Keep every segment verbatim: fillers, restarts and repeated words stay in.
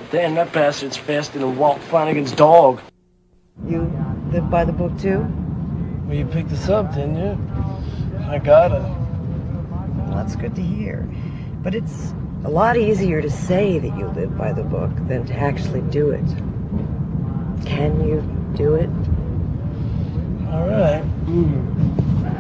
Damn, that bastard's faster than Walt Flanagan's dog. You live by the book, too? Well, you picked us up, didn't you? I gotta. Well, that's good to hear. But it's a lot easier to say that you live by the book than to actually do it. Can you do it? All right. Mm.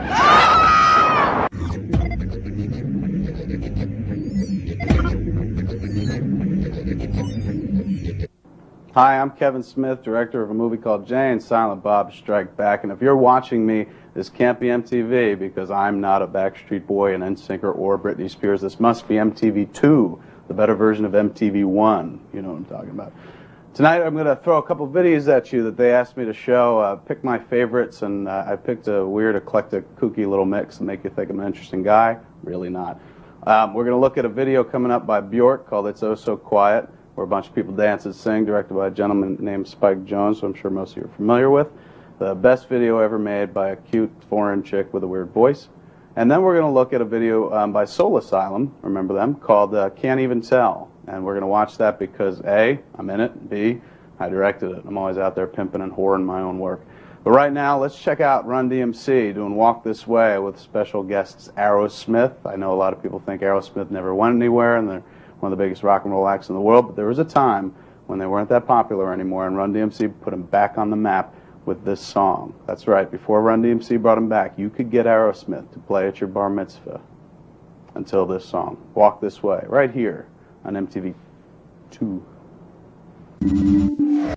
Hi, I'm Kevin Smith, director of a movie called Jay and Silent Bob Strike Back. And if you're watching me, this can't be M T V because I'm not a Backstreet Boy, an N Sync or Britney Spears. This must be M T V two, the better version of M T V one. You know what I'm talking about. Tonight I'm going to throw a couple videos at you that they asked me to show. Uh, pick my favorites, and uh, I picked a weird, eclectic, kooky little mix to make you think I'm an interesting guy. Really not. Um, we're going to look at a video coming up by Bjork called It's Oh So Quiet, where a bunch of people dance and sing, directed by a gentleman named Spike Jonze, who I'm sure most of you are familiar with. The best video ever made by a cute foreign chick with a weird voice. And then we're going to look at a video um, by Soul Asylum, remember them, called uh, Can't Even Tell. And we're going to watch that because A, I'm in it, B, I directed it. I'm always out there pimping and whoring my own work. But right now, let's check out Run D M C doing Walk This Way with special guests Aerosmith. I know a lot of people think Aerosmith never went anywhere, and they're one of the biggest rock and roll acts in the world, but there was a time when they weren't that popular anymore, and Run D M C put them back on the map with this song. That's right, before Run D M C brought them back, you could get Aerosmith to play at your bar mitzvah until this song, Walk This Way, right here on M T V two.